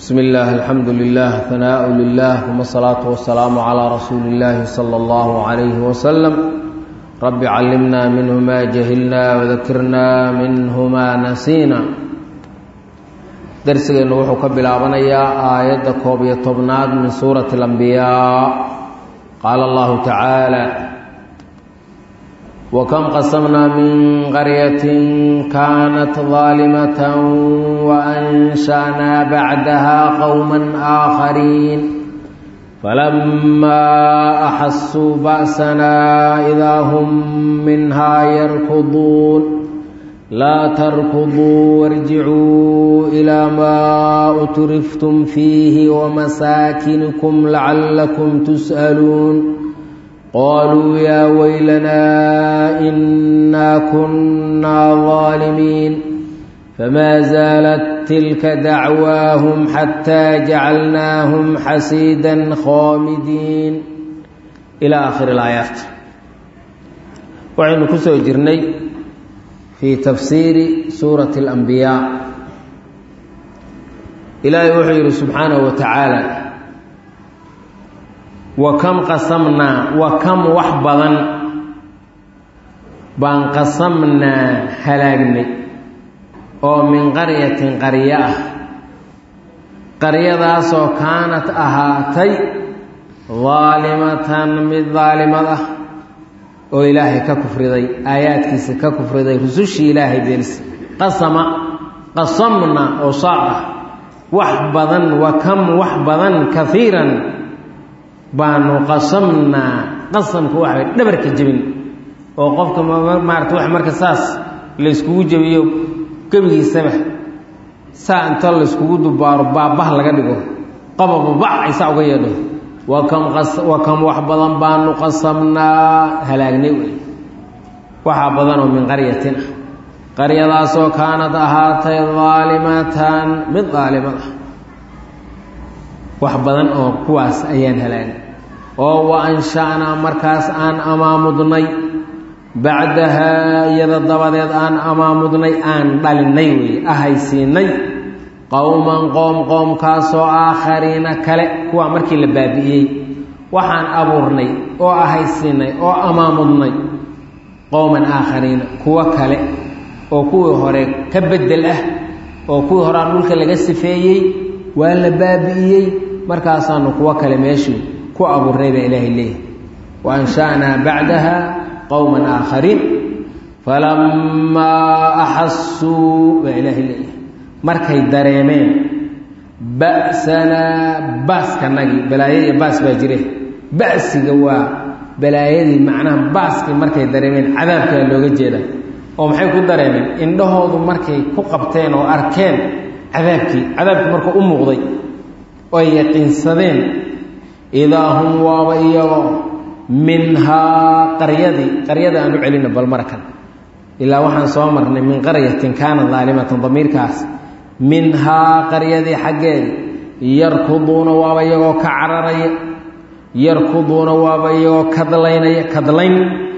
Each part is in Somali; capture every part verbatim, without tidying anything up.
بسم الله الحمد لله ثناء لله ثم الصلاة والسلام على رسول الله صلى الله عليه وسلم رب علمنا منه ما جهلنا وذكرنا منه ما نسينا درسنا وحو كبلابنيا آية كوبية طبناد من سورة الأنبياء قال الله تعالى وكم قسمنا من قرية كانت ظالمة وأنشأنا بعدها قوما آخرين فلما أحسوا بأسنا إذا هم منها يركضون لا تركضوا وارجعوا إلى ما أترفتم فيه ومساكنكم لعلكم تسألون قالوا يا ويلنا إنا كنا ظالمين فما زالت تلك دعواهم حتى جعلناهم حسيدا خامدين إلى آخر الآيات. وعن كسو جرني في تفسير سورة الأنبياء إلهي وحي سبحانه وتعالى وكم قسمنا وكم وحبضا بان قسمنا هلاغني او من قرية قرية قرية داسو كانت اهاتي ظالمة من ظالمة او الهي ككفردي ايات كيس ككفردي رسوشي الهي بيرس قسم قسمنا او صاع وحبضا وكم وحبضا كثيرا baanu qasamnaa qasamku waxa dhabarka jabin oo qofka maarta wax marka saas la iskugu jabiyo gabigiisaba saa inta la iskugu dubaaro baabah laga dhigo qababa bac isa uga yeedho wa kam qas wa kam wax badan baanu qasamnaa halaagnay waxa badan oo min qaryatin qaryadaas oo kaanad ahaatay zaalimatan mid zaalimada wax badan oo kuwaas ayaan halaagay oo wa anshaana markaas aan amaamudnay bacdaha yada dabadeed aan amaamudnay aan dhalinay way ahaysiinay qowman qoom qoomkaasoo aakhariina kale kuwa markii la baabi'iyey waxaan abuurnay oo ahaysiinay oo amaamudnay qowman aakhariina kuwa kale oo kuwii hore ka bedel ah oo kuwii hore dhulka laga sifeeyey waa la baabi'iyey markaasaanu kuwa kale meeshii ku abuurnay baa ilaahay leeyahay wa anshaanaa bacdaha qowman aakhariin falammaa axassuu baa ilaahay leeyahay markay dareemeen ba'sanaa baaskanagii balaayo iyo baas baa jire ba'siga waa balaayadii macnaha baaskii markay dareemeen cadaabkaa looga jeeda oo maxay ku dareemeen indhahoodu markay ku qabteen oo arkeen cadaabkii cadaabkii markuu u muuqday oy yaqiinsadeen idaa hum waaba iyagoo minhaa qaryadii qaryada aan u celina bal marakan ilaa waxaan soo marnay min qaryatin kaana daalimatan damiirkaas minhaa qaryadii xaggeedii yarkuduuna waaba iyagoo ka cararaya yarkuduuna waaba iyagoo kadlaynaya kadlayn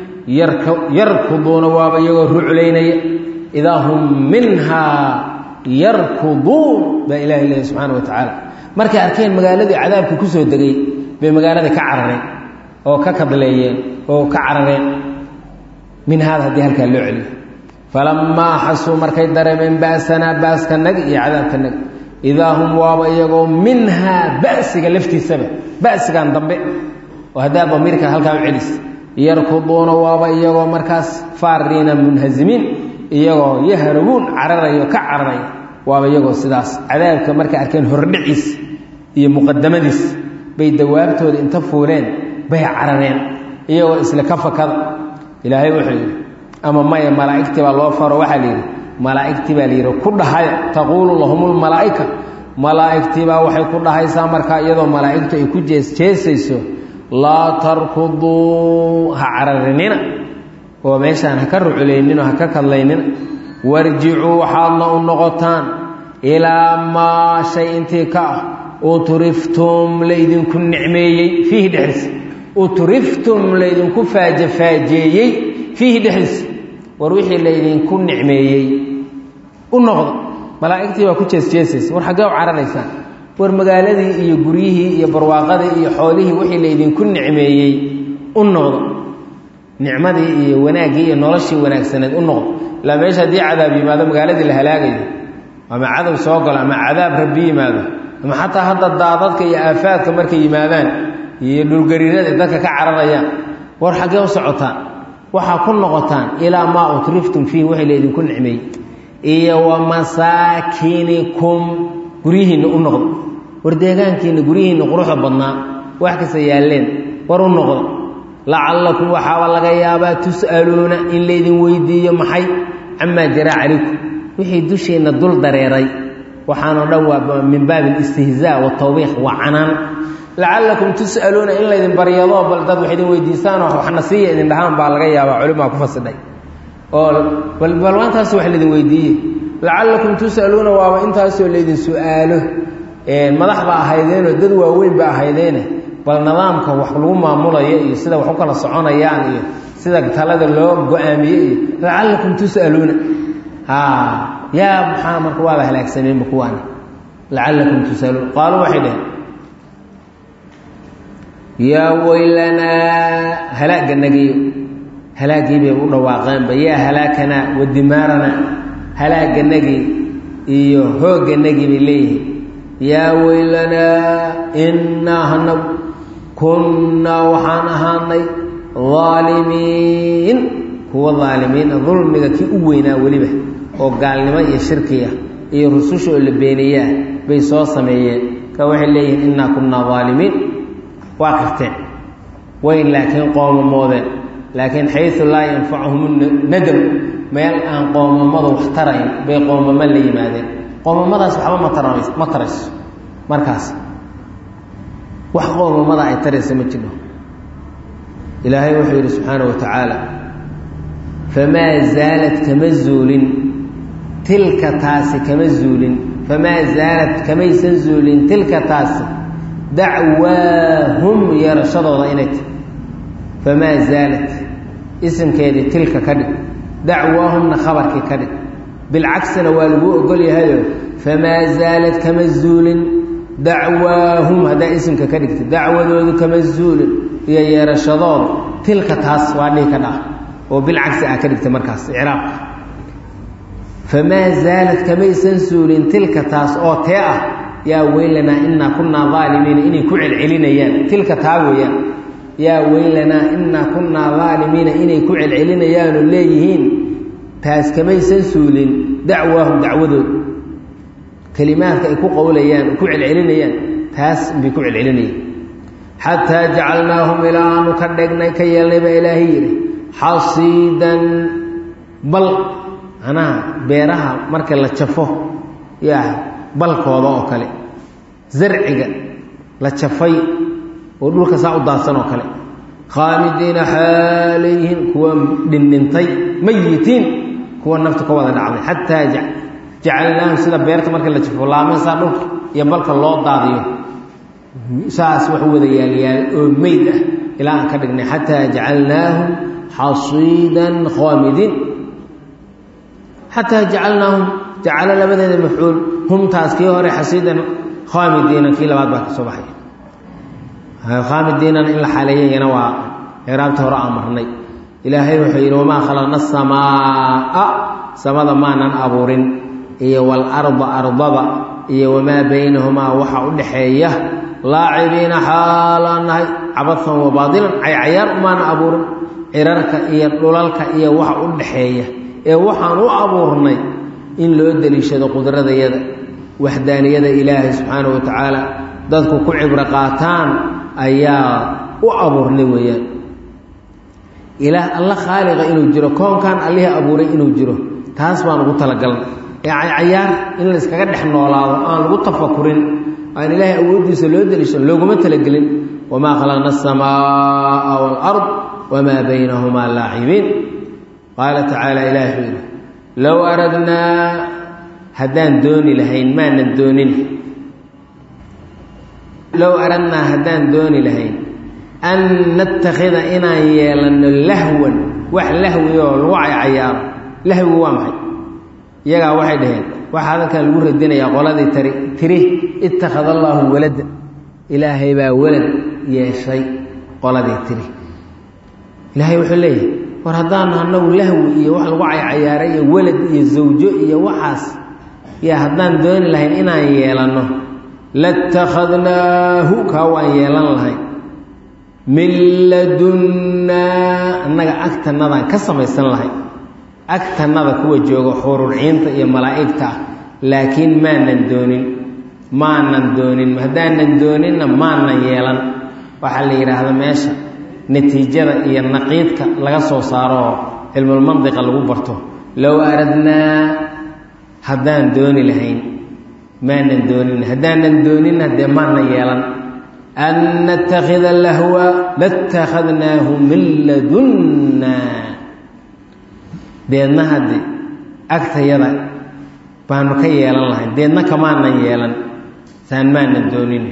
yarkuduuna waaba iyagoo ruclaynaya idaa hum minhaa yarkuduun baa ilahi leeyahy subxaana wa tacaala markay arkeen magaaladii cadaabka ku soo degay bay magaalada ka carareen oo ka kadleeyeen oo ka carareen min haada haddii halkaa loo celiyo falammaa axasuu markay dareemeen ba'sanaa baaskanaga iyo cadaabkanaga idaa hum waaba iyagoo minhaa ba'siga laftiisaba ba'sigan dambe oo haddaa damiirka halkaa u celis yarkuduuna waaba iyagoo markaas faariina munhazimiin iyagoo yahrabuun cararayo ka cararaya waaba iyagoo sidaas cadaabka markay arkeen hordhiciis iyo muqadamadiis bay dawaabtooda inta fuuleen bay carareen iyagoo isla ka fakada ilaahay wuxuu yidhi ama maya malaa'igtii baa loo faro waxaa la yidhi malaa'igtii baa la yidhi ku dhahaya taquulu lahumul malaa'ika malaa'igtii baa waxay ku dhahaysaa markaa iyadoo malaa'igtu ay ku jeesjeesayso laa tarkuduu ha cararinina oo meeshaan ha ka ruculaynin oo ha ka kadlaynina warjicuu waxaadna u noqotaan ilaa maa shay intii ka ah utriftum laydinku nicmeeyey fiihi dhexdiisa utriftum laydinku faajafaajeeyey fiihi dhexdiisa war wixii laydinku nicmeeyey u noqda malaa'igtii baa ku jeesjeesaysa war xaggee u cararaysaan war magaaladii iyo guryihii iyo barwaaqadii iyo xoolihii wixii laydinku nicmeeyey u noqdo nicmadii iyo wanaaggii iyo noloshii wanaagsaneed u noqdo ilaa meesha haddii cadaab yimaado magaaladii la halaagayo ama cadow soo galo ama cadaab rabbi yimaado ama xataa hadda daadadka iyo aafaadka markay yimaadaan iyo dhulgariirada dadka ka cararayaan war xaggee u socotaan waxaa ku noqotaan ilaa maa utriftum fiihi wixii laydinku nicmeeyey iyo wa masaakinikum guryihiinna u noqdo war deegaankiinna guryihiinna quruxda badnaa wax kasta yaalleen war u noqdo lacallakum waxaaba laga yaabaa tus'aluuna in laydin weydiiyo maxay camaa jaraa calaykum wixii dusheenna dul dareeray waxaanoo dhan waa min baabi alistihzaa watawbiiq waa canaan lacallakum tus'aluuna in laydin baryado bal dad wax idin weydiistaanoo waxna siiya idin dhahaan baa laga yaabaa culimaa ku fasidhay oo bal bal intaas wax laydin weydiiye lacallakum tus'aluuna waaba intaasoo laydin su'aalo madax ba ahaydeenoo dad waaweyn ba ahaydeene bal nidaamka wax lagu maamulayo iyo sida wax u kala soconayaan iyo sida talada loo go-aamiye iyo lacallakum tus'aluuna ha yaa maxaa marka waaba halaagsameenba kuwaana lacallakum tus'aluuna qaaluu waxay dhaheen yaa weylanaa halaaganagiyo halaaggii bay u dhawaaqeenba yaa halaakanaa wa dimaaranaa halaaganagii iyo hoogganagii bay leeyihiin yaa weylanaa innaa hanagu kunnaa waxaan ahaanay daalimiin kuwa daalimiina dulmiga kii u weynaa weliba oo gaalnimo iyo shirkiya iyo rususha oo la beeniyaa bay soo sameeyeen ka waxay leeyihiin innaa kunnaa daalimiin waa karteen way laakiin qoomamoodeen laakiin xayu laa yanfacuhum nadam meel aan qoomamada wax tarayn bay qoomamo la yimaadeen qoomamadaas waxba ma tarays ma tarayso markaas wax qoomamada ay taraysa ma jiro ilaahay wuxuu yidhi subxaana wa tacaala famaa zaalat kama zuulin tilka taasi kama zuulin famaa zaalat kamaysan zuulin tilka taasi dacwaahum yeerashadooda inay tahy famaa zaalat isimkeedii tilka ka dhig dacwaahumna khabarkii ka dhig bilcagsina waa lagu ogol yahayo famaa zaalat kama zuulin dacwaahum haddaa isimka ka dhigta dacwadoodu kama zuulin iyo yeerashadooda tilka taas waa dhihi ka dhaah oo bilcagsi ah ka dhigta markaas icraabka famaa zaalat kamaysan zuulin tilka taas oo tee ah yaa weylanaa innaa kunnaa daalimiina inay ku celcelinayaan tilka taa weeyaan yaa weylanaa innaa kunnaa daalimiina inay ku celcelinayaanoo leeyihiin taas kamaysan suulin dacwaahum dacwadood kelimaadka ay ku qowlayaan ku celcelinayaan taas bay ku celcelinayaan xataa jacalnaahum ilaa aanu ka dhegnay ka yeelnay baa ilaahay yidhi xasiidan bal macnaha beeraha marka la jafo yaa balkooda oo kale zarciga la jafay oo dhulka saa u daadsan oo kale khaamidiina xaalayhin kuwa dhindhintay mayitiin kuwa nafta ka wada dhacday xataa jacalnaahum sida beerta marka la jafo laamaha saa dhulka iyo balka loo daadiyo saas wax wada yaalyaal oo meyd ah ilaa aan ka dhignay xataa jacalnaahum xasiidan khaamidiin xataa jacalnaahum jacalo labadeeda mafcuul humtaas kii hore xasiidan khaamidiina kii labaad baa ka soo baxay khaamidiinana in la xaaleeyayana waa ciraabta hore aan marnay ilaahay wuxuu yidhi wamaa khalaqna asamaa samada maanan abuurin iyo waalarda ardada iyo wamaa baynahumaa waxa u dhaxeeya laacibiina xaalaan nahay cabadan wa baadilan caycayaar umaana abuurin cirarka iyo dhulalka iyo waxa u dhaxeeya ee waxaan u abuurnay in loo daliishado qudradayada waxdaaniyada ilaahay subxaana wa tacaala dadku ku cibro qaataan ayaa u abuurnay weeyaan ilaah alla khaaliqa inuu jiro koonkan allihii abuuray inuu jiro taas baan ugu talagalnay ee caycayaar in la iskaga dhex noolaado aan lagu tafakurin aan ilaahay awooddiisa loo daliishan looguma talagelin wamaa khalaqna aلsamaaءa wاlأrض wamaa baynahumaa laacibiin qaala tacaala ilahi wuxuu yidhi low aradnaa haddaan dooni lahayn maanan doonin low aradnaa haddaan dooni lahayn an nattakhida inaan yeelanno lahwan wax lahwi oo lagu caycayaaro lahwi waa maxay iyagaa waxay dhaheen waxaa halkan lagu radinayaa qoladii tiri tiri ittakhada allaahu walada ilaahay baa walad yeeshay qoladii tiri ilaahay wuxuu leeyahay war haddaan annagu lahwi iyo wax lagu caycayaaray iyo walad iyo zawjo iyo waxaas yaa haddaan dooni lahayn inaan yeelanno latakhadnaahu kaa waan yeelan lahayn min ladunnaa annaga agtannadaan ka samaysan lahay agtannada kuwa jooga xuurulciinta iyo malaa'igta ah laakiin maanan doonin maanan doonin haddaanan dooninna maanan yeelan waxaa la yidhaahda meesha natiijada iyo naqiidka laga soo saaro oo cilmulmandiqa lagu barto low aradnaa haddaan dooni lahayn maanan doonin haddaanan dooninna dee maanan yeelan an nattakhida lahwa latakhadnaahu min ladunnaa deedna hadde agtayada baanu ka yeelan lahayn deedna kamaanan yeelan saan maanan doonin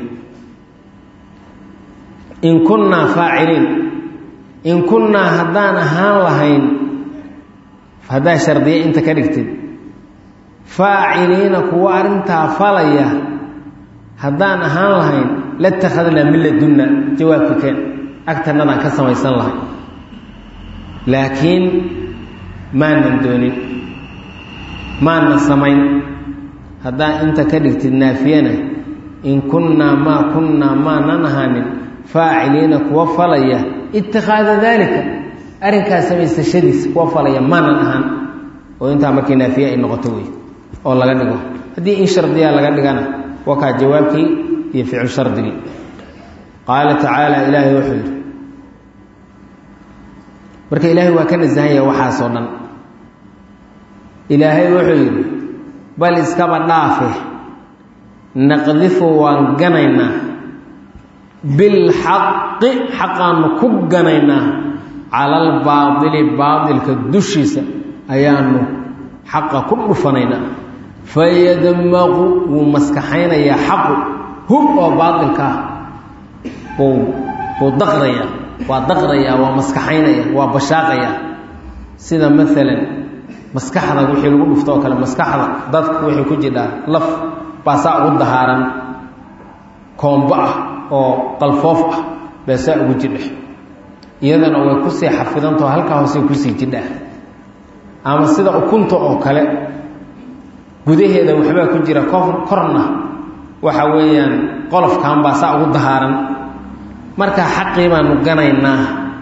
in kunnaa faaciliin in kunnaa haddaan ahaan lahayn haddaa shardiya inta ka dhigtid faaciliina kuwa arrintaa falaya haddaan ahaan lahayn latakhadnaa min ladunna jawaabka keen agtannadaan ka samaysan lahayn laakiin maanan doonin maanan samayn haddaan inta ka dhigtid naafiyana in kunnaa maa kunnaa maanan ahaanin faaciliina kuwa falaya itikhaada daalika arrinkaas samaysashadiisa kuwa falaya maanan ahaan oo intaa markii naafiye ay noqoto wey oo laga dhigo haddii in shardiyaa laga dhigana waa kaa jawaabkii iyo ficil shardigii qaala tacaala ilaahay wuxuu yidhi marka ilaahay waa ka nasahan yahay waxaasoo dhan ilaahay wuxuu yidhi bal iskaba dhaafe naqdifu waan ganaynaa bilxaqi xaqaanu ku ganaynaa cala albaadili baadilka dushiisa ayaanu xaqa ku dhufanaynaa fayadmaqu wuu maskaxaynayaa xaqu hub oo baadilka ah buu buu daqrayaa waa daqrayaa waa maskaxaynaya waa bashaaqayaa sida maalan maskaxda wixii lagu dhufto oo kale maskaxda dadku wixii ku jidhaa laf baasaa ugu dahaaran koombo ah oo qalfoof ah baasaa ugu jidha iyadana way kusii xafidantao halkaa hoosey kusii jidhaa ama sida ukunta oo kale gudaheeda waxbaa ku jira korna waxa weeyaan qolofkan baasaa ugu dahaaran markaa xaqii baanu ganaynaa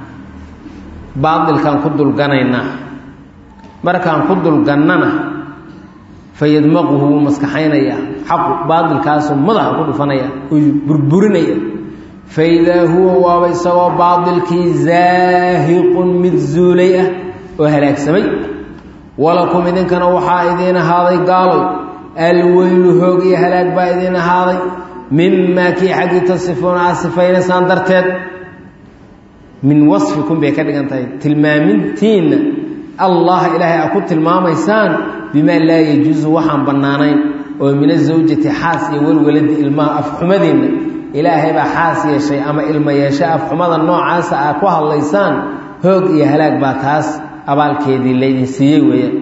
baadilkaan ku dulganaynaa markaan ku dulgannana fayadmaquhu wuu maskaxaynayaa xaqu baadilkaasuu madaxa ku dhufanaya uu burburinaya faidaa huwa waaba isagoo baadilkii zaahiqun mid zuulay ah oo halaagsamay walakum idinkana waxaa idiin ahaaday gaalow alweylu hoog iyo halaag baa idiin ahaaday mimaa kii xaggii tasifuuna aad sifaynaysaan darteed min wasfikum bay ka dhigan tahay tilmaamintiinna allah ilaahay aad ku tilmaamaysaan bimaa laa yajuusu waxaan bannaanayn oo min azawjati xaas iyo welweladi ilmaha afxumadiinna ilaahay baa xaas yeeshay ama ilma yeeshay afxumada noocaasa aad ku hadlaysaan hoog iyo halaag baa taas abaalkeedii laydin siiyey weeyaan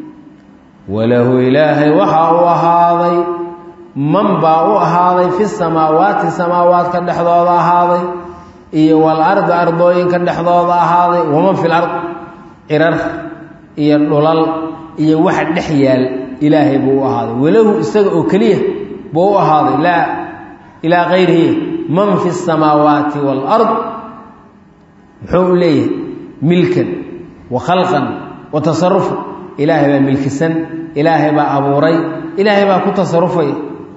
walahu ilaahay waxaa u ahaaday man baa u ahaaday fi samaawaati samaawaadka dhexdooda ahaaday iyo walardi ardooyinka dhexdooda ahaaday waman fi lard cirar iyo dhulal iyo waxa dhex yaal ilaahay buu u ahaaday walahu isaga oo keliya buu u ahaaday laa ilaa kayrihi man fi samaawaati waalard muxuu u leeyahay milkan wa khalqan wa tasarufan ilaahay baa milkisan ilaahay baa abuuray ilaahay baa ku tasarufaya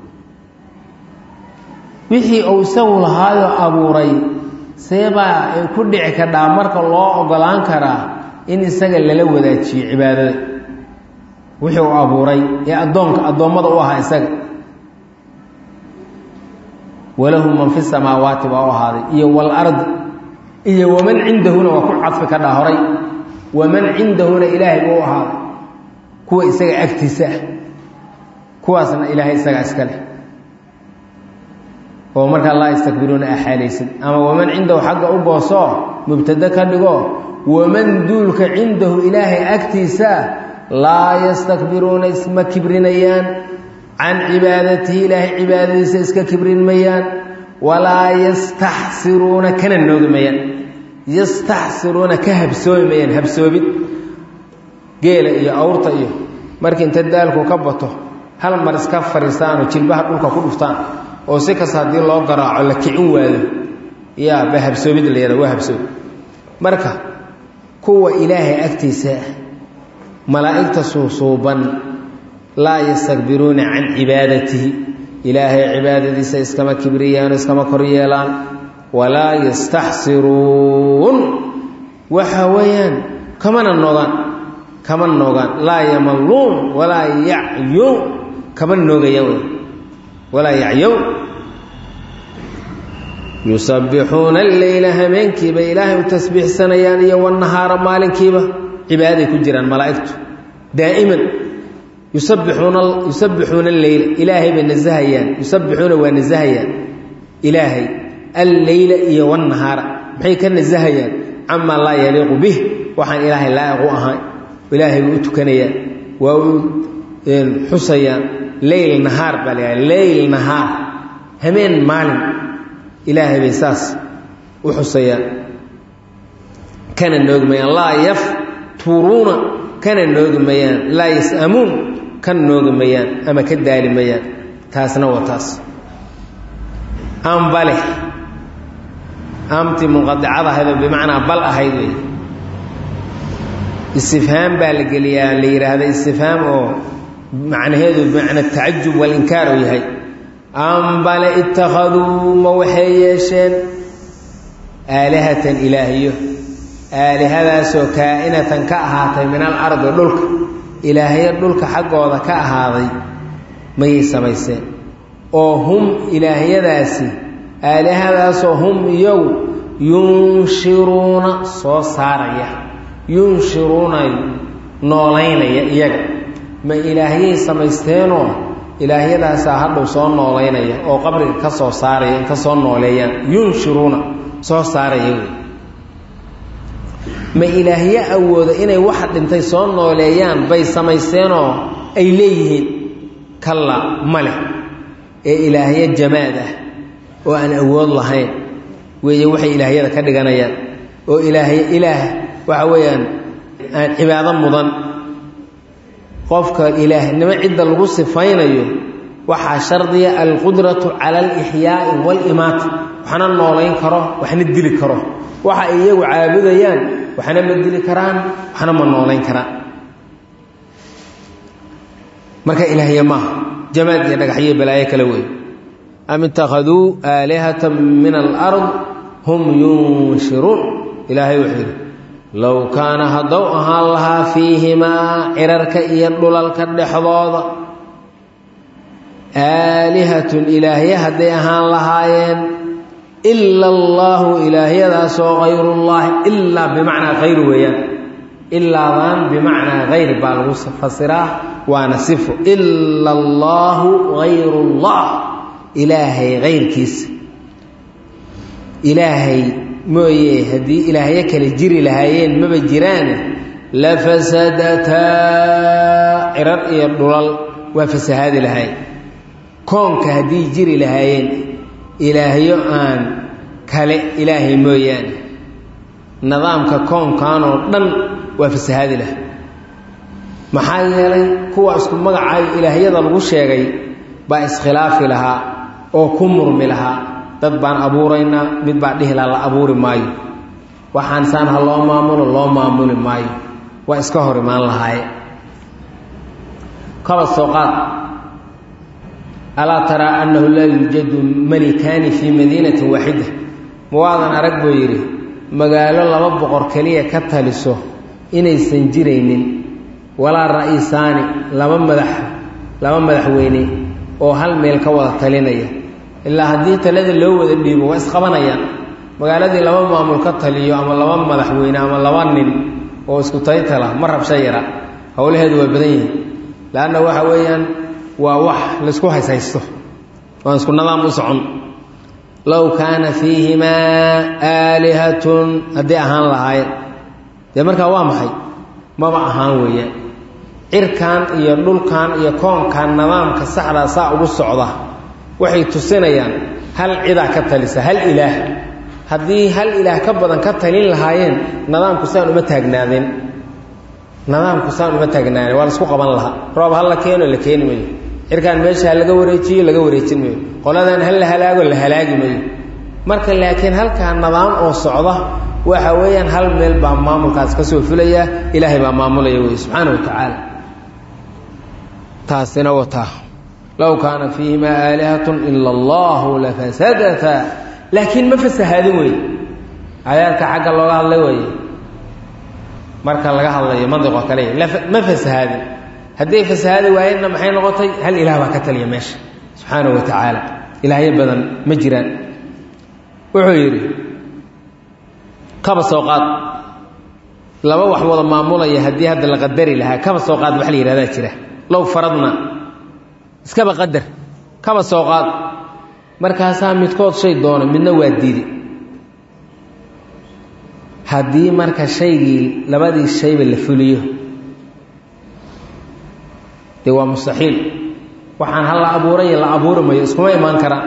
wixii uu isagu lahaayoo abuuray seebaa ay ku dhici kadhaa marka loo ogolaan karaa in isaga lala wadaajiyo cibaadada wixii uu abuuray ee addoonka addoommada u ahaa isaga walahu man fi samaawaati baa u ahaaday iyo waalardi iyo waman cindahuna waa ku cadfi kadhaa horay waman cindahuna ilaahay buu u ahaaday kuwa isaga agtiisa ah kuwaasna ilaahay isagaa iska leh oo markaa laa yastakbiruuna axaalaysid ama waman cindahu xagga u goosoo mubtado ka dhigo waman duulka cindahu ilaahay agtiisa laa yastakbiruuna isma kibrinayaan can cibaadatihi ilaahay cibaadadiisa iska kibrin mayaan walaa yastaxsiruuna kana noogi mayaan yastaxsiruuna ka habsoomi mayaan habsoobid geela iyo awrta iyo markii inta daalku ka bato hal mar iska fariistaan oo jilbaha dhulka ku dhuftaan oo si kasta haddii loo garaaco la kicin waado yaa ba habsoobid la yidhahdo waa habsoob marka kuwa ilaahay agtiisa malaa'igta suusuuban laa yastakbiruuna can cibaadatihi ilaahay cibaadadiisa iskama kibriyaan iskama kor yeelaan walaa yastaxsiruun waxa weeyaan kamana noogaan kama noogaan laa yamalluun walaa yacyuun kama noogayaan walaa yacyown yusabbixuuna alleyla habeenkiiba ilaahay u tasbiixsanayaan iyo wannahaara maalinkiiba cibaaday ku jiraan malaa'igtu daa'iman yusabbixuuna yusabbixuuna alleyla ilaahay bay nasahayaan yusabbixuuna waa nasahayaan ilaahay alleyla iyo wannahaara maxay ka nasahayaan camaa laa yaliiqu bih waxaan ilaahay laa'iq u ahayn ilaahay bay u tukanayaan waa u xusayaan leyl nahaar baa la yidhaha leyl nahaar hameen maalin ilaahay bay saas u xusayaan kana noogi mayaan laa yafturuuna kana noogi mayaan laa yas'amuun kan noogi mayaan ama ka daali mayaan taasna waa taas ambale amti munqadicada ahayd oo bimacnaa bal ahayd wey istifhaam baa la geliyaa la yidhaahda istifhaam oo macnaheedu bimacna tacajub walinkaar uu yahay ambale ittakhaduu ma waxay yeesheen aalihatan ilaahiyo aalihadaasoo kaa'inatan ka ahaatay min al ardi dhulka ilaahyo dhulka xaggooda ka ahaaday mayay samayseen oo hum ilaahyadaasi aalihadaasoo hum iyagu yunshiruuna soo saaraya yunshiruuna noolaynaya iyaga ma ilaahyay samaysteenoo ilaahyadaasaa hadhow soo noolaynaya oo qabriga ka soo saaraya ka soo nooleeyaan yunshiruuna soo saaraya wey ma ilaahyo awooda inay waxa dhintay soo nooleeyaan bay samaysteenoo ay leeyihiin kalla ma leh ee ilaahyo jamaad ah oo aan awood lahayn weeye waxay ilaahyada ka dhiganayaan oo ilaahyo ilaah waxa weeyaan aan cibaado mudan qofka ilaahnimo cidda lagu sifaynayo waxaa shardiya alqudratu cala alixyaa'i waalimaata waxna noolayn karo waxna dili karo waxa ay iyagu caabudayaan waxna ma dili karaan waxna ma noolayn karaan marka ilaahya maaha jamaad iyo dhagaxyo balaayo kale wey am ittakhaduu aalihatan min alard hum yunshiruun ilaahay wuxuu yidhi low kaana haddou ahaan lahaa fiihimaa cirarka iyo dhulalka dhexdooda aalihatun ilaahya hadday ahaan lahaayeen ila allaahu ilaahyadaasoo hayrullaahi ilaa bimacnaa hayr weeyaan ilaadaan bimacnaa hayr baa lagu fasiraa waana sifo ila allaahu hayrullah ilaahay hayrkiisa ilaahay mooye haddii ilaahyo kale jiri lahaayeen maba jiraane la fasadataa cirar iyo dhulal waa fasahaadi lahayn koonka haddii jiri lahaayeen ilaahyo aan kale ilaahay mooyaane nidaamka koonkan oo dhan waa fasahaadi lahay maxaa yeelay kuwa isku magacaayo ilaahyada lagu sheegay baa iskhilaafi lahaa oo ku murmi lahaa dad baan abuuraynaa mid baa dhihi laha la abuuri maayo waxaan saan ha loo maamulo loo maamuli maayo waa iska hor imaan lahaaye kaba soo qaad alaa taraa annahu laa yuujadu malikaani fii madiinatin waaxida ma waadan arag buu yidhi magaalo laba boqor keliya ka taliso inaysan jiraynin walaa ra'iisaani laba madax laba madaxweyne oo hal meel ka wada talinaya ilaa haddii talada loo wada dhiibo waa isqabanayaan magaaladii laba maamul ka taliyo ama laba madaxweyne ama laba nin oo isku taytala ma rabsha yara howlaheedu waa badan yihiin laanna waxa weeyaan waa wax laysku hayshaysto waan isku nidaam u socon low kaana fiihimaa aalihatun hadday ahaan lahaayeen dee markaa waa maxay maba ahaan weeyaan cirkan iyo dhulkan iyo koonkan nidaamka saxda saa ugu socda waxay tusinayaan hal cida ka talisa hal ilaah haddii hal ilaah ka badan ka talin lahaayeen nidaamku saan uma taagnaadeen nidaamku saan uma taagnaadeen waa la isku qaban lahaa roob hal la keeno la keeni maayo cirkan meesha laga wareejiyo laga wareejin maayo qoladan hal la halaago la halaagi maayo marka laakiin halkaan nidaam oo socda waxa weeyaan hal meel baa maamulkaas ka soo fulaya ilaahay baa maamulaya wey subxaana wa tacaala taasina wataa low kaana fiihimaa aalihatun ila allahu lafasadata laakiin ma fasahaadin wey aayaadka xagga looga hadlay wey marka laga hadlayo mandiqo kale ma fasahaadin hadday fasahaadi waayeenna maxay noqotay hal ilaah baa ka taliya meesha subxaana wa tacaala ilaahyo badan ma jiraan wuxuu yidhi kaba soo qaad laba wax wada maamulaya haddii hadda la qadari lahaa kaba soo qaad wax la yidhahdaa jira low faradna iskaba qadar kaba soo qaad markaasaa midkood shay doona midna waa diidi haddii marka shaygii labadii shayba la fuliyo dee waa mustaxiil waxaan hal la abuuraya la abuuri mayo iskuma imaan karaan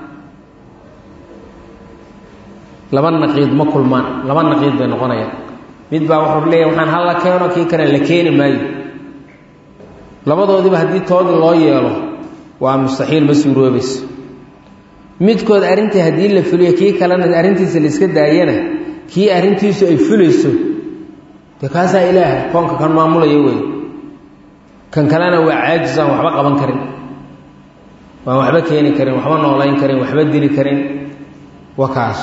laba naqiid ma kulmaan laba naqiid bay noqonayaan mid baa wuxuu leeyahay waxaan hal la keeno kii kale la keeni maayo labadoodiba haddii toodii loo yeelo waa mustaxiil ma suuroobayso midkood arrintii haddii la fuliyo kii kalena arrintiisa la iska daayana kii arrintiisu ay fulayso dee kaasaa ilaaha koonka kan maamulaya wey kan kalena waa caajis aan waxba qaban karin waan waxba keeni karin waxba noolayn karin waxba dili karin waa kaas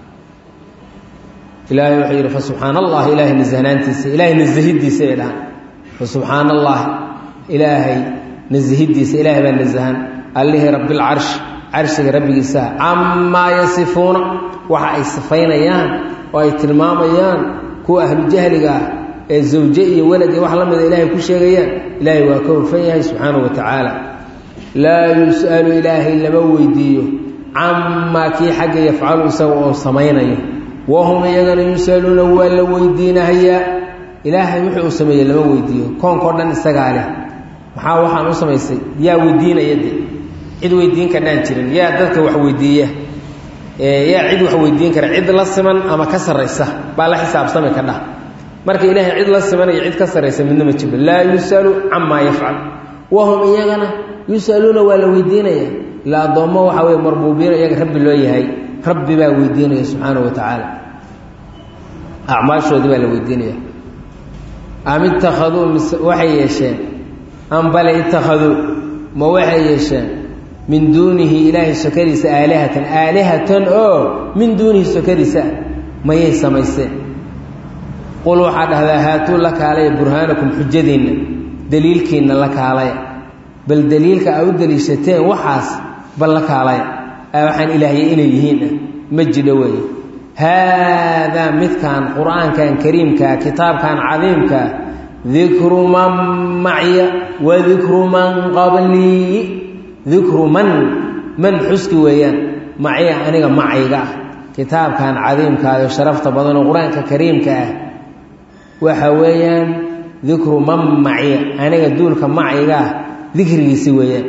ilaahay wuxuu yidhi fasubxaana allah ilaahay nasahnaantiisa ilaahay nasahidiisa ay dhahaan fasubxaana allah ilaahay nasahidiisa ilaahay baa nasahan allihii rabbilcarshi carshiga rabbigiisa camaa yasifuuna waxa ay sifaynayaan oo ay tilmaamayaan kuwa ahlujahliga ah ee zawje iyo walad iyo wax la mida ilaahay ku sheegayaan ilaahay waa ka hufan yahay subxaanahu wa tacaala laa yus'alu ilaahay lama weydiiyo camaa kii xagga yafcalu isaga oo samaynayo wahum iyagana yus'aluuna waa la weydiinahayaa ilaahay wuxuu u sameeyey lama weydiiyo koonkao dhan isagaa leh maxaa waxaan u samaysay yaa weydiinaya de cid weydiin kadhaan jirin yaa dadka wax weydiiya yaa cid wax weydiin kara cid la siman ama ka sarraysa baa la xisaabsami ka dhah marka ilaahay cid la siman iyo cid ka sarraysa midna ma jiro laa yus'alu camaa yafcal wahum iyagana yus'aluuna waa la weydiinaya ila addoommo waxaa weye marbuubiina iyaga rabbi loo yahay rabbi baa weydiinaya subxaanahu wa tacaala acmaashoodii baa la weydiinaya am ittakhaduu mise waxay yeesheen am bale ittakhaduu ma waxay yeesheen min duunihi ilaahay sokadiisa aalihatan aalihatan oo min duunihi sokadiisa mayay samaysteen qul waxaa dhahdaa haatuu la kaalaya burhaanakum xujadiinna daliilkiinna la kaalaya bal daliilka aa u daliishateen waxaas bal la kaalaya waxaan ilaahya inay yihiin ma jidho weeye haadaa midkan qur-aankan kariimkaa kitaabkan cadiimkaa dikru man macya wa dikru man qablii dikru man man xuski weeyaan macya aniga macayga ah kitaabkan cadiimkaayo sharafta badanoo qur-aanka kariimka ah waxa weeyaan dikru man macya aniga duulka macayga ah dikrigiisi weeyaan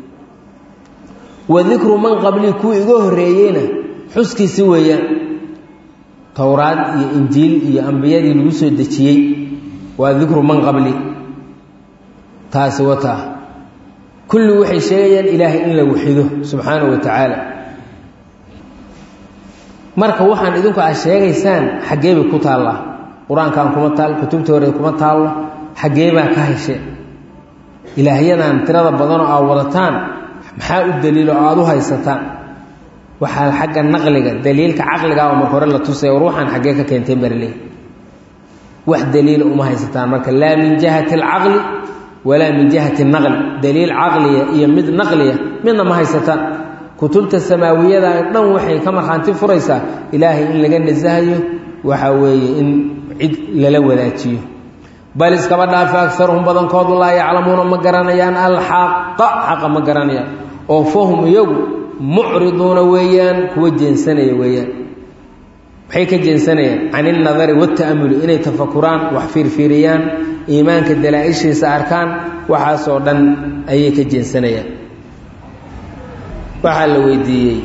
wa dikru man qablii kuwii iga horreeyeyna xuskiisi weeyaan towraad iyo injiil iyo ambiyadii lagu soo dejiyey waa dikru man qabli taasi wataa kulli waxay sheegayaan ilaahay in la waxido subxaanahu wa tacaala marka waxaan idinku aad sheegaysaan xaggee bay ku taallaa qur-aankan kuma taal kutubta hore kuma taallo xaggee baa ka hesheen ilaahyadan tirada badanoo aad wadataan maxaa u daliilo oo aada u haysataan waxaa xagga naqliga daliilka caqliga oo marka hore la tusay war waxaan xaggee ka keentay barley wax daliila uma haysataan marka laa min jihati alcaqli walaa min jihati naqli daliil caqliya iyo mid naqliya midna ma haysataan kutubta samaawiyada dhan waxay ka markhaanti furaysaa ilaahay in laga nasahayo waxa weeye in cid lala wadaajiyo bal iskaba dhaafa agaruhum badankoodu laa yaclamuuna ma garanayaan alxaqa xaqa ma garanayaan oo fahum iyagu mucriduuna weeyaan kuwa jeensanaya weeyaan waxay ka jeensanayaan can ilnadari waata'amuli inay tafakuraan wax fiirfiiriyaan iimaanka dalaa-ishiisa arkaan waxaasoo dhan ayay ka jeensanayaan waxaa la weydiiyey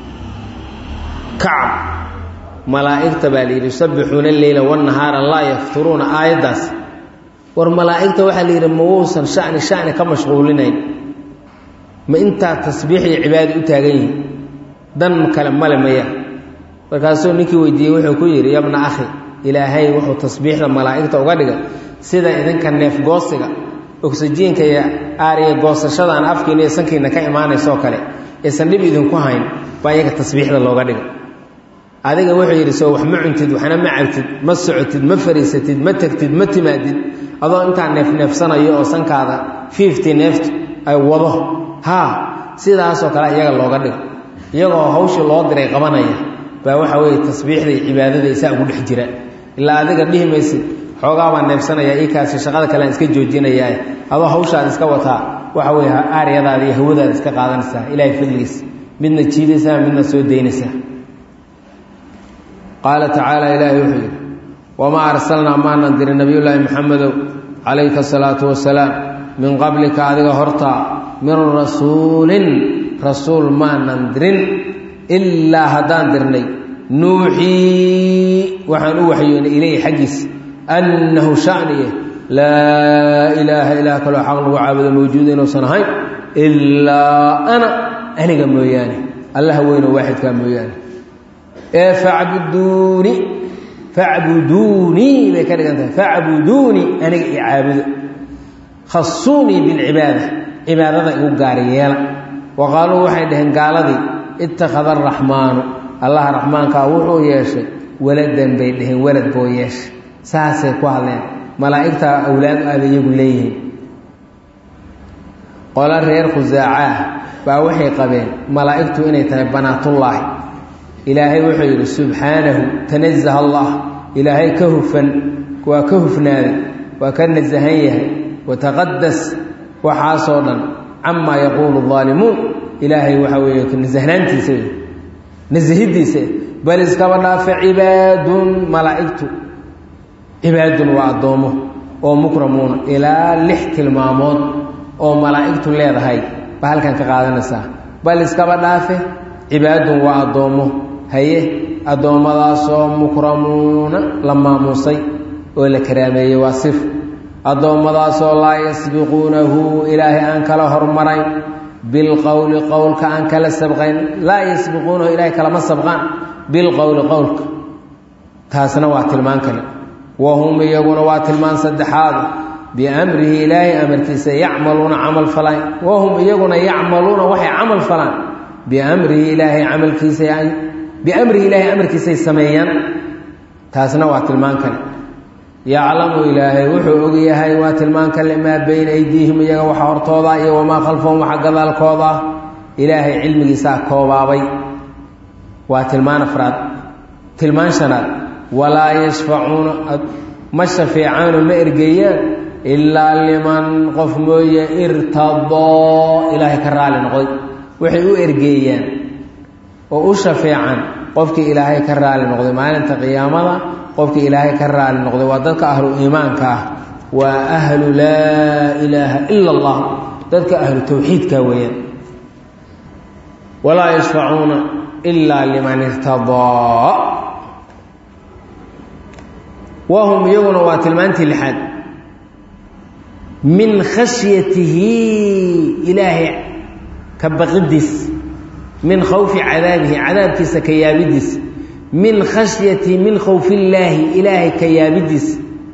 kacab malaa'igta baa la yidhi yusabbixuuna alleyla wannahaara laa yafturuuna aayaddaas war malaa'igta waxaa la yidhi ma wuusan shani shani ka mashquulinayn ma intaa tasbiix iyo cibaada u taagan yihin dan kale male maya markaasuu ninkii weydiiyey wuxuu ku yidhi yabna akhi ilaahay wuxuu tasbiixda malaa'igta uga dhigay sida idinka neef goosiga oksijiinka iyo aariya goosashadan afkiina iyo sankiina ka imaanaysoo kale aysan dhib idinku hayn baa iyaga tasbiixda looga dhigay adiga wuxuu yidhi soo wax ma cuntid waxna ma cabtid ma socotid ma fariisatid ma tegtid ma timaadid adoo intaa neefneefsanayo oo sankaada fifty neeftu ay wado haa sidaasoo kale iyaga looga dhigo iyagoo hawshii loo diray qabanaya baa waxa weeye tasbiixda iyo cibaadada isaa ugu dhex jira ilaa adiga dhihi maysid xoogaa baan neefsanayaa ii kaasi shaqada kalean iska joojinayaa adoo hawshaada iska wataa waxa weeye aaryadaada iyo hawadaada iska qaadanaysaa ilaahay fadligiisa midna jiidaysaa midna soo daynaysaa qaala tacaala ilaahay wuxuu yidhi wamaa arsalnaa maanan dirin nabiyullaahi maxamedow calayka asalaatu wasalaam min qablika adiga hortaa min rasuulin rasuul maanan dirin ilaa haddaan dirnay nuuxii waxaan u waxyoonay ilayhi xaggiisa annahu shaniye laa ilaaha ilaah kaloo xaq lagu caabudo mawjuuda inuusan ahayn ilaa ana aniga mooyaane allaha weynoo waaxidkaa mooyaane ee facbuduuni facbuduunii bay ka dhigan tahay facbuduunii aniga i caabudo khasuunii bilcibaada cibaadada igu gaari yeela wa qaaluu waxay dhaheen gaaladii ittakhada araxmaanu allaha raxmaankaa wuxuu yeeshay waladan bay dhaheen walad boo yeeshay saasay ku hadleen malaa'igtaa awlaad aada iyagu leeyihiin qola reer khusaacaah baa waxay qabeen malaa'igtu inay tahay banaatullaahi ilaahay wuxuu yidhi subxaanahu tanazaha allah ilaahay ka hufan waa ka hufnaaday waa ka nasahan yahay wataqadas waxaasoo dhan camaa yaquulu aalimuun ilaahay waxaa weeye nasahnaantiisa nasahidiisa bal iskaba dhaafe cibaadun malaa'igtu cibaadun waa addoommo oo mukramuuna ilaa lix tilmaamood oo malaa'igtu leedahay baa halkan ka qaadanaysaa bal iskaba dhaafe cibaadun waa addoommo haye addoommadaasoo mukramuuna la maamuusay oo la karaameeyey waa sif addoommadaasoo laa yasbiquunahu ilaahay aan kala hormarayn bilqowli qowlka aan kala sabqayn laa yasbiquunahu ilaahay kalama sabqaan bilqowli qowlka taasna waa tilmaan kale wahum iyaguna waa tilmaan saddexaad biamrihi ilaahay amarkiisa yacmaluuna camal falaan wahum iyaguna yacmaluuna waxay camal falaan biamrihi ilaahay camalkiisa biamrihi ilaahay amarkiisay sameeyaan taasna waa tilmaan kale yaclamu ilaahay wuxuu og yahay waa tilmaan kale maa bayna aydiihim iyaga waxa hortooda iyo wamaa khalfahum waxa gadaalkooda ilaahay cilmigiisaa koobaabay waa tilmaan afraad tilmaan shanaad walaa yashfacuuna ma shafeecaano ma ergeeyaan ilaa liman qof mooye irtadoo ilaahay ka raali noqday waxay u ergeeyaan oo u shafeecaan qofkii ilaahay ka raali noqday maalinta qiyaamada qofkii ilaahay ka raali noqday waa dadka ahlu iimaanka ah waa ahlu laa ilaaha ila allah dadka ahlu tawxiidka weeyaan walaa yashfacuuna ilaa liman irtadaa wahum iyaguna waa tilmaantii lixaad min khashyatihi ilaahay ka baqidiis min khawfi cadaabihi cadaabkiisa ka yaabidiis min khashyatihi min khawfi illaahi ilaahay ka yaabidiis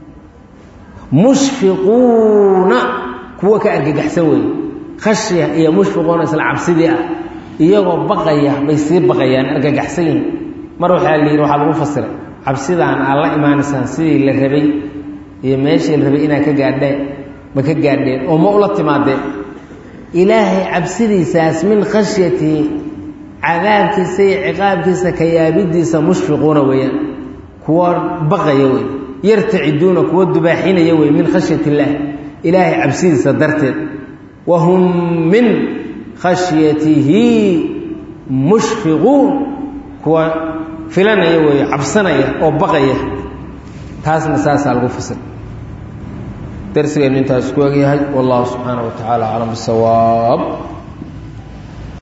mushfiquuna kuwa ka argagaxsan weeye khashya iyo mushfiquuna isla cabsidii ah iyagoo baqaya bay sii baqayaan argagaxsan yihin mar waxaa la yidhi waxaa lagu fasiray cabsidaan aad la imaanaysaan sidii la rabay iyo meeshii la rabay inaad ka gaadheen ma ka gaadheen oo ma ula timaadeen ilaahay cabsidiisaas min khashyatihi cadaabkiisa iyo ciqaabkiisa ka yaabidiisa mushfiquuna weeyaan kuwa baqaya wey yartaciduuna kuwa dubaaxinaya wey min khashyati illaah ilaahay cabsidiisa darteed wahum min khashyatihi mushfiquun kuwa filanaya weeye cabsanaya oo baqaya taasna saasaa lagu fasir darsigeenu intaas ku egyahay wallahu subxaanahu wa tacaala aclam bisawaab